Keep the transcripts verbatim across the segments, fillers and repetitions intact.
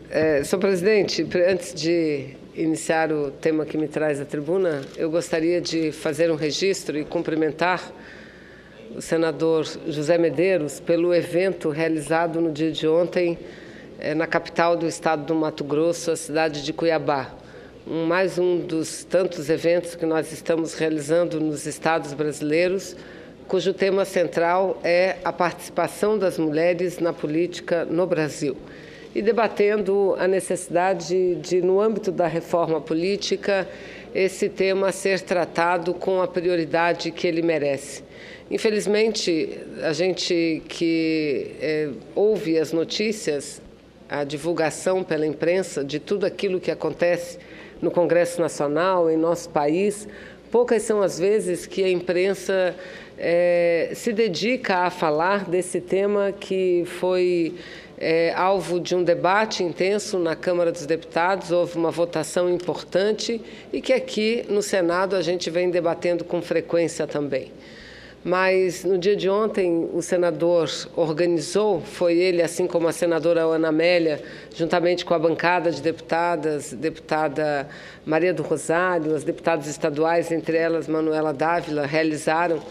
É, senhor presidente, antes de iniciar o tema que me traz à tribuna, eu gostaria de fazer um registro e cumprimentar o senador José Medeiros pelo evento realizado no dia de ontem é, na capital do estado do Mato Grosso, a cidade de Cuiabá. Um, mais um dos tantos eventos que nós estamos realizando nos estados brasileiros, cujo tema central é a participação das mulheres na política no Brasil. E debatendo a necessidade de, no âmbito da reforma política, esse tema ser tratado com a prioridade que ele merece. Infelizmente, a gente que é, ouve as notícias, a divulgação pela imprensa de tudo aquilo que acontece no Congresso Nacional, em nosso país, poucas são as vezes que a imprensa é, se dedica a falar desse tema que foi É, alvo de um debate intenso na Câmara dos Deputados, houve uma votação importante e que aqui no Senado a gente vem debatendo com frequência também. Mas no dia de ontem o senador organizou, foi ele, assim como a senadora Ana Amélia, juntamente com a bancada de deputadas, deputada Maria do Rosário, as deputadas estaduais, entre elas Manuela Dávila, realizaram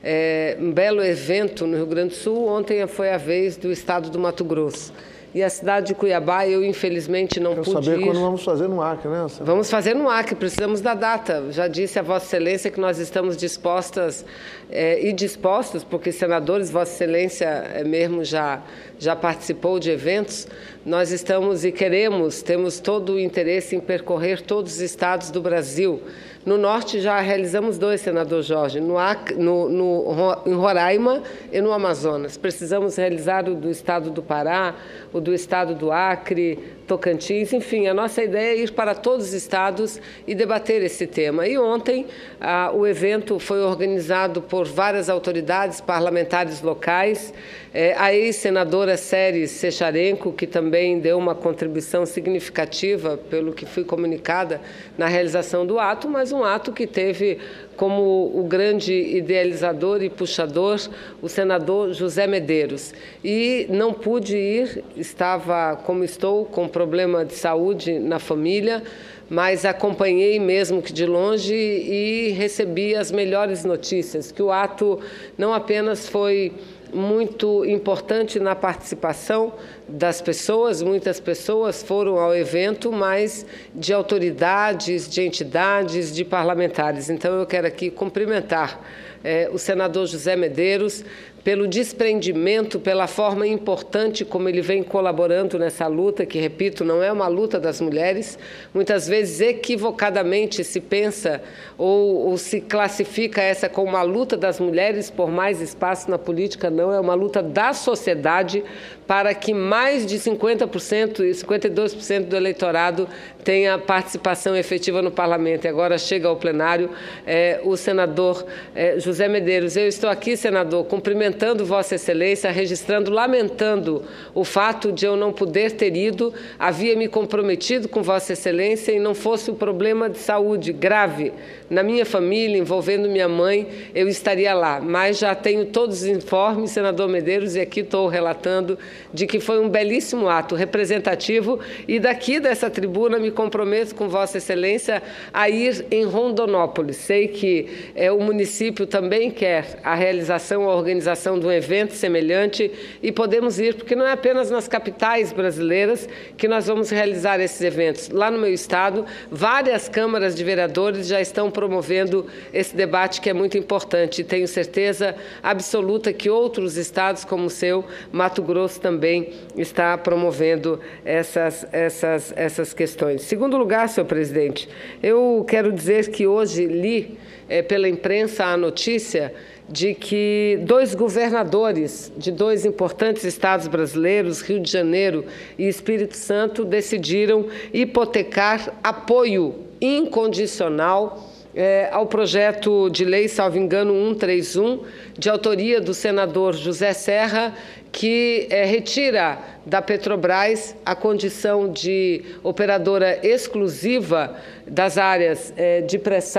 É, um belo evento no Rio Grande do Sul. Ontem foi a vez do estado do Mato Grosso. E a cidade de Cuiabá, eu infelizmente não Quero pude saber ir. quando vamos fazer no Acre, né? Senhora? Vamos fazer no Acre, precisamos da data. Já disse a Vossa Excelência que nós estamos dispostas é, e dispostos, porque senadores, Vossa Excelência é, mesmo já, já participou de eventos, nós estamos e queremos, temos todo o interesse em percorrer todos os estados do Brasil. No Norte já realizamos dois, senador Jorge, no, Acre, no, no, em Roraima e no Amazonas. Precisamos realizar o do estado do Pará, o do estado do Acre, Tocantins, enfim, a nossa ideia é ir para todos os estados e debater esse tema. E ontem ah, o evento foi organizado por várias autoridades parlamentares locais, é, a ex-senadora Séries Secharenko, que também deu uma contribuição significativa, pelo que fui comunicada, na realização do ato, mas um ato que teve como o grande idealizador e puxador o senador José Medeiros. E não pude ir, estava, como estou, com problema de saúde na família, mas acompanhei mesmo que de longe e recebi as melhores notícias, que o ato não apenas foi muito importante na participação das pessoas, muitas pessoas foram ao evento, mas de autoridades, de entidades, de parlamentares. Então eu quero aqui cumprimentar eh, o senador José Medeiros pelo desprendimento, pela forma importante como ele vem colaborando nessa luta, que, repito, não é uma luta das mulheres. Muitas vezes, equivocadamente, se pensa ou, ou se classifica essa como uma luta das mulheres por mais espaço na política. Não, é uma luta da sociedade para que mais de cinquenta por cento e cinquenta e dois por cento do eleitorado tenha participação efetiva no parlamento. E agora chega ao plenário é, o senador é, José Medeiros. Eu estou aqui, senador, cumprimentando Vossa Excelência, registrando, lamentando o fato de eu não poder ter ido. Havia me comprometido com Vossa Excelência e não fosse um problema de saúde grave na minha família, envolvendo minha mãe, eu estaria lá. Mas já tenho todos os informes, senador Medeiros, e aqui estou relatando de que foi um belíssimo ato representativo e daqui dessa tribuna me comprometo com Vossa Excelência a ir em Rondonópolis. Sei que é, o município também quer a realização, a organização de um evento semelhante e podemos ir, porque não é apenas nas capitais brasileiras que nós vamos realizar esses eventos. Lá no meu estado, várias câmaras de vereadores já estão promovendo esse debate que é muito importante. E tenho certeza absoluta que outros estados como o seu, Mato Grosso, também está promovendo essas, essas, essas questões. Segundo lugar, senhor presidente, eu quero dizer que hoje li é, pela imprensa a notícia de que dois governadores de dois importantes estados brasileiros, Rio de Janeiro e Espírito Santo, decidiram hipotecar apoio incondicional É, ao projeto de lei, salvo engano, cento e trinta e um, de autoria do senador José Serra, que é, retira da Petrobras a condição de operadora exclusiva das áreas é, de pré-sal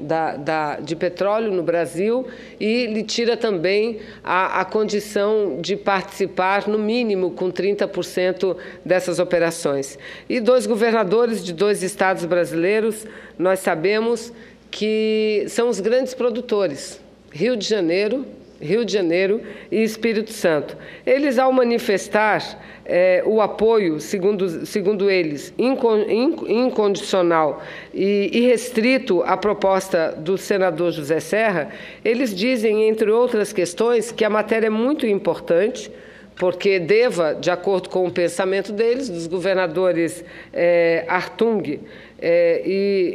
da, da, de petróleo no Brasil e lhe tira também a, a condição de participar, no mínimo, com trinta por cento dessas operações. E dois governadores de dois estados brasileiros, nós sabemos que são os grandes produtores, Rio de Janeiro, Rio de Janeiro e Espírito Santo. Eles, ao manifestar é, o apoio, segundo, segundo eles, incondicional e irrestrito à proposta do senador José Serra, eles dizem, entre outras questões, que a matéria é muito importante, porque deva, de acordo com o pensamento deles, dos governadores é, Artung é,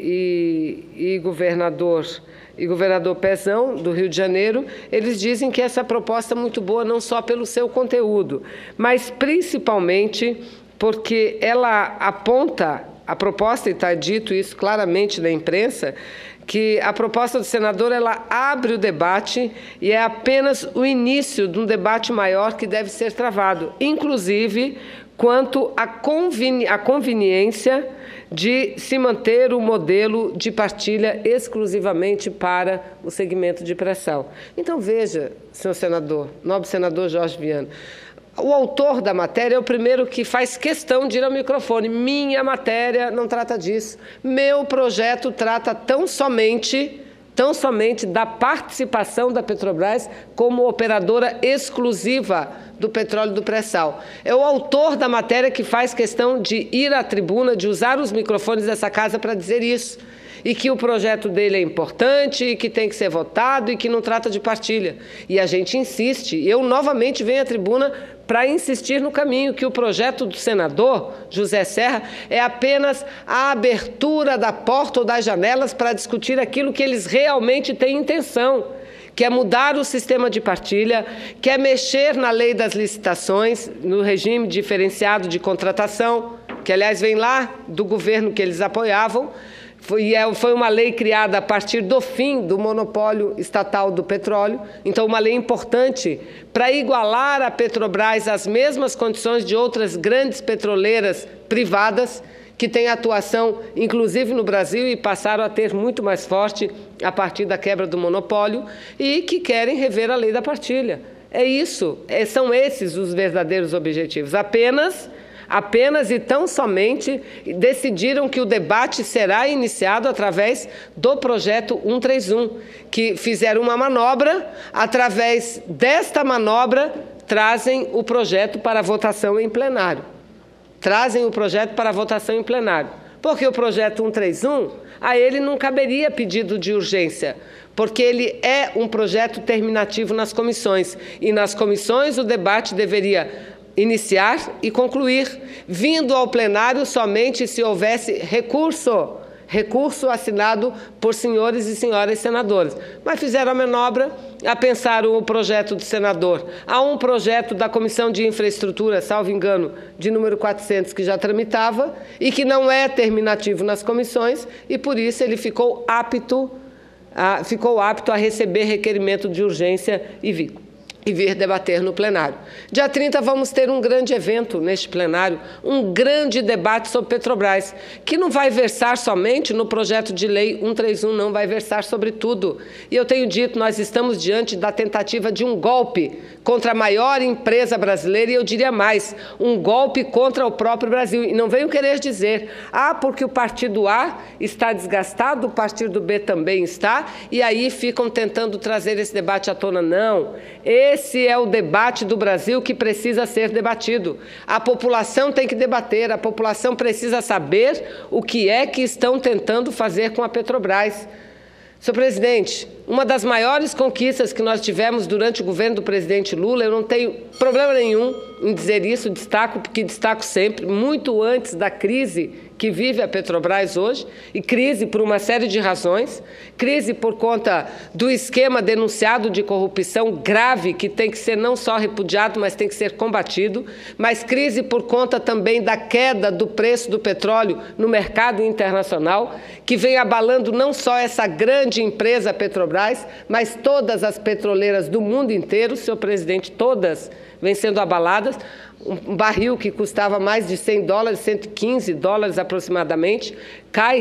e, e, e governador... e governador Pezão, do Rio de Janeiro, eles dizem que essa proposta é muito boa, não só pelo seu conteúdo, mas principalmente porque ela aponta, a proposta, e está dito isso claramente na imprensa, que a proposta do senador ela abre o debate e é apenas o início de um debate maior que deve ser travado, inclusive quanto à conveni- à conveniência de se manter o modelo de partilha exclusivamente para o segmento de pré-sal. Então, veja, senhor senador, nobre senador Jorge Viana, o autor da matéria é o primeiro que faz questão de ir ao microfone. Minha matéria não trata disso. Meu projeto trata tão somente... tão somente da participação da Petrobras como operadora exclusiva do petróleo do pré-sal. É o autor da matéria que faz questão de ir à tribuna, de usar os microfones dessa casa para dizer isso, e que o projeto dele é importante, e que tem que ser votado, e que não trata de partilha. E a gente insiste, eu novamente venho à tribuna para insistir no caminho, que o projeto do senador José Serra é apenas a abertura da porta ou das janelas para discutir aquilo que eles realmente têm intenção, que é mudar o sistema de partilha, que é mexer na lei das licitações, no regime diferenciado de contratação, que, aliás, vem lá do governo que eles apoiavam. Foi, foi uma lei criada a partir do fim do monopólio estatal do petróleo, então uma lei importante para igualar a Petrobras às mesmas condições de outras grandes petroleiras privadas, que têm atuação, inclusive no Brasil, e passaram a ter muito mais forte a partir da quebra do monopólio, e que querem rever a lei da partilha. É isso, é, são esses os verdadeiros objetivos. Apenas... Apenas e tão somente decidiram que o debate será iniciado através do projeto cento e trinta e um, que fizeram uma manobra, através desta manobra, trazem o projeto para votação em plenário. Trazem o projeto para votação em plenário. Porque o projeto cento e trinta e um, a ele não caberia pedido de urgência, porque ele é um projeto terminativo nas comissões, e nas comissões o debate deveria iniciar e concluir, vindo ao plenário somente se houvesse recurso, recurso assinado por senhores e senhoras senadores. Mas fizeram a manobra, a pensar o projeto do senador. Há um projeto da Comissão de Infraestrutura, salvo engano, de número quatrocentos, que já tramitava e que não é terminativo nas comissões, e por isso ele ficou apto a, ficou apto a receber requerimento de urgência e vir. e vir debater no plenário. Dia trinta vamos ter um grande evento neste plenário, um grande debate sobre Petrobras, que não vai versar somente no projeto de lei cento e trinta e um, não, vai versar sobre tudo. E eu tenho dito, nós estamos diante da tentativa de um golpe contra a maior empresa brasileira, e eu diria mais, um golpe contra o próprio Brasil. E não venho querer dizer, ah, porque o partido A está desgastado, o partido B também está, e aí ficam tentando trazer esse debate à tona. Não, esse é o debate do Brasil que precisa ser debatido. A população tem que debater, a população precisa saber o que é que estão tentando fazer com a Petrobras. Senhor presidente, uma das maiores conquistas que nós tivemos durante o governo do presidente Lula, eu não tenho problema nenhum em dizer isso, destaco, porque destaco sempre, muito antes da crise que vive a Petrobras hoje, e crise por uma série de razões, crise por conta do esquema denunciado de corrupção grave, que tem que ser não só repudiado, mas tem que ser combatido, mas crise por conta também da queda do preço do petróleo no mercado internacional, que vem abalando não só essa grande empresa Petrobras, mas todas as petroleiras do mundo inteiro, senhor presidente, todas vêm sendo abaladas. Um barril que custava mais de cem dólares, cento e quinze dólares aproximadamente, cai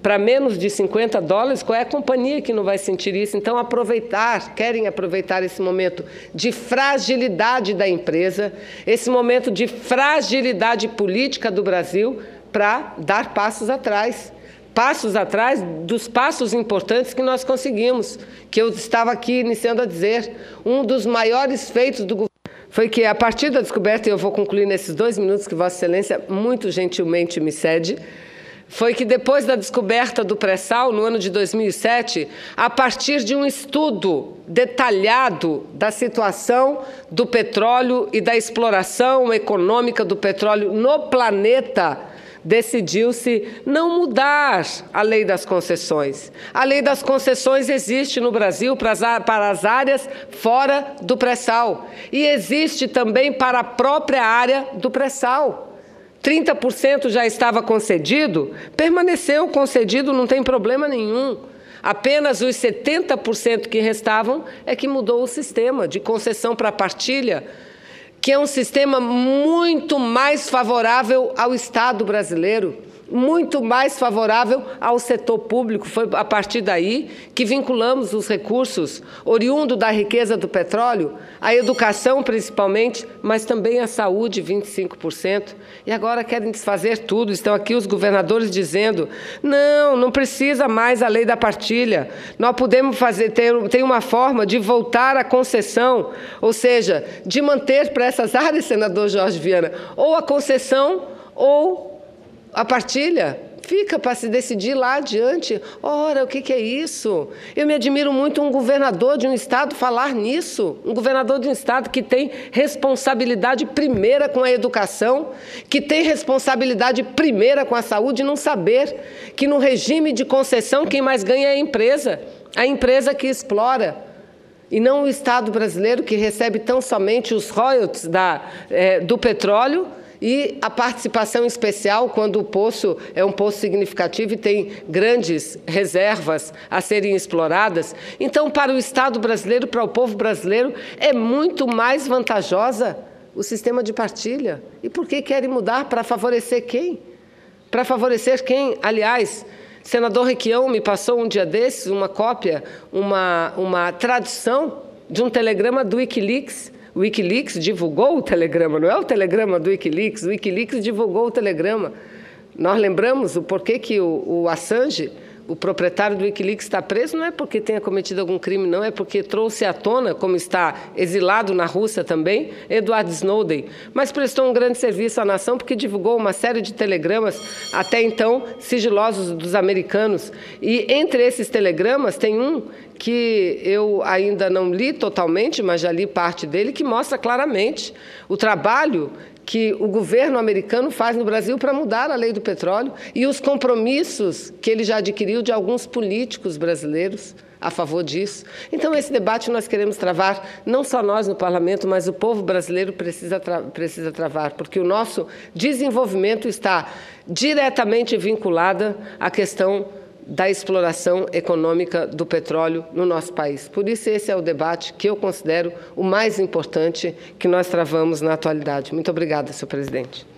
para menos de cinquenta dólares, qual é a companhia que não vai sentir isso? Então, aproveitar, querem aproveitar esse momento de fragilidade da empresa, esse momento de fragilidade política do Brasil, para dar passos atrás. Passos atrás dos passos importantes que nós conseguimos, que eu estava aqui iniciando a dizer. Um dos maiores feitos do governo foi que, a partir da descoberta, e eu vou concluir nesses dois minutos que Vossa Excelência muito gentilmente me cede, foi que depois da descoberta do pré-sal, no ano de dois mil e sete, a partir de um estudo detalhado da situação do petróleo e da exploração econômica do petróleo no planeta, decidiu-se não mudar a lei das concessões. A lei das concessões existe no Brasil para as, para as áreas fora do pré-sal e existe também para a própria área do pré-sal. trinta por cento já estava concedido, permaneceu concedido, não tem problema nenhum. Apenas os setenta por cento que restavam é que mudou o sistema de concessão para partilha, que é um sistema muito mais favorável ao Estado brasileiro, muito mais favorável ao setor público. Foi a partir daí que vinculamos os recursos oriundos da riqueza do petróleo, à educação principalmente, mas também à saúde, vinte e cinco por cento. E agora querem desfazer tudo. Estão aqui os governadores dizendo, não, não precisa mais a lei da partilha. Nós podemos fazer, ter, tem uma forma de voltar à concessão, ou seja, de manter para essas áreas, senador Jorge Viana, ou a concessão ou a partilha. Fica para se decidir lá adiante. Ora, o que, que é isso? Eu me admiro muito um governador de um estado falar nisso. Um governador de um estado que tem responsabilidade primeira com a educação, que tem responsabilidade primeira com a saúde, não saber que no regime de concessão quem mais ganha é a empresa. A empresa que explora. E não o Estado brasileiro, que recebe tão somente os royalties da, é, do petróleo, e a participação especial quando o poço é um poço significativo e tem grandes reservas a serem exploradas. Então, para o Estado brasileiro, para o povo brasileiro, é muito mais vantajosa o sistema de partilha. E por que querem mudar? Para favorecer quem? Para favorecer quem? Aliás, senador Requião me passou um dia desses uma cópia, uma, uma tradução de um telegrama do Wikileaks. O Wikileaks divulgou o telegrama, não é o telegrama do Wikileaks, o Wikileaks divulgou o telegrama. Nós lembramos o porquê que o, o Assange, o proprietário do Wikileaks, está preso, não é porque tenha cometido algum crime, não, é porque trouxe à tona, como está exilado na Rússia também, Edward Snowden, mas prestou um grande serviço à nação porque divulgou uma série de telegramas, até então sigilosos dos americanos. E entre esses telegramas tem um que eu ainda não li totalmente, mas já li parte dele, que mostra claramente o trabalho que o governo americano faz no Brasil para mudar a lei do petróleo e os compromissos que ele já adquiriu de alguns políticos brasileiros a favor disso. Então, esse debate nós queremos travar, não só nós no parlamento, mas o povo brasileiro precisa, tra precisa travar, porque o nosso desenvolvimento está diretamente vinculado à questão da exploração econômica do petróleo no nosso país. Por isso, esse é o debate que eu considero o mais importante que nós travamos na atualidade. Muito obrigada, senhor presidente.